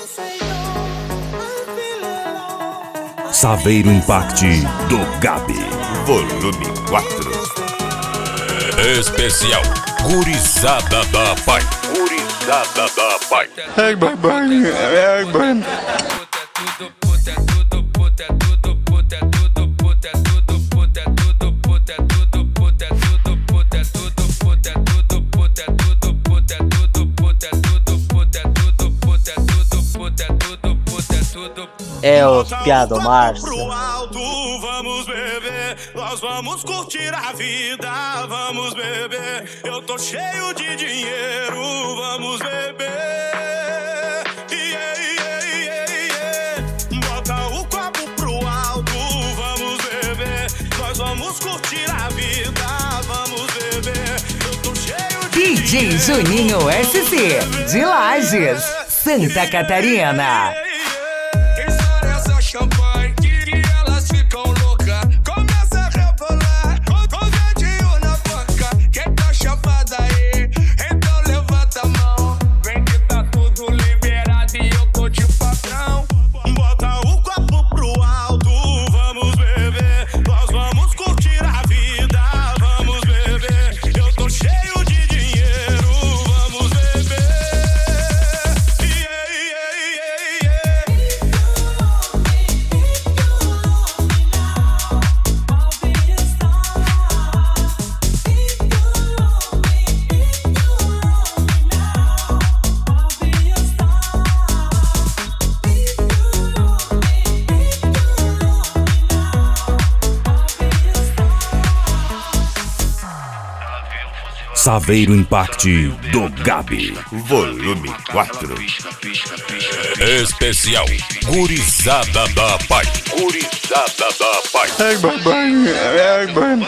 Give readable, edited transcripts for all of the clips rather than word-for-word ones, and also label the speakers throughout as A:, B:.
A: Saveiro Impact do Gabi, volume 4. Especial Gurizada da Pai. Gurizada da Pai.
B: Ai, babai, ai, mano.
C: É os piado Márcio.
D: Vamos beber, nós vamos curtir a vida, vamos beber. Eu tô cheio de dinheiro, vamos beber. Bota o copo pro alto, vamos beber. Nós vamos curtir a vida, vamos beber. Eu tô cheio de
E: DJ Juninho SC, de Lages, Santa Catarina.
D: Champanhe, que elas ficam loucas. Começa a rebolar, com dedinho na boca. Quem tá chapada aí, então levanta a mão. Vem que tá tudo liberado e eu tô de patrão. Bota o copo pro alto, vamos beber. Nós vamos curtir a vida, vamos beber. Eu tô cheio de dinheiro, vamos beber.
A: Saveiro Impact do Gabi, volume 4. Especial Gurizada da Pai. Gurizada da Pai.
B: Ai, babai, ai, mano.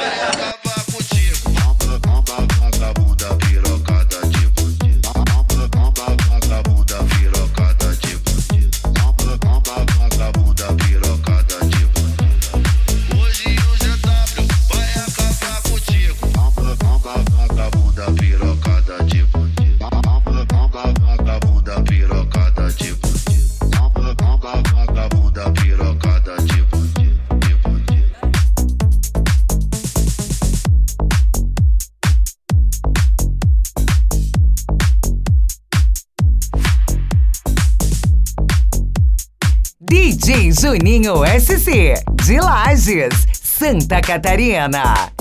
E: DJ Juninho SC, de Lages, Santa Catarina.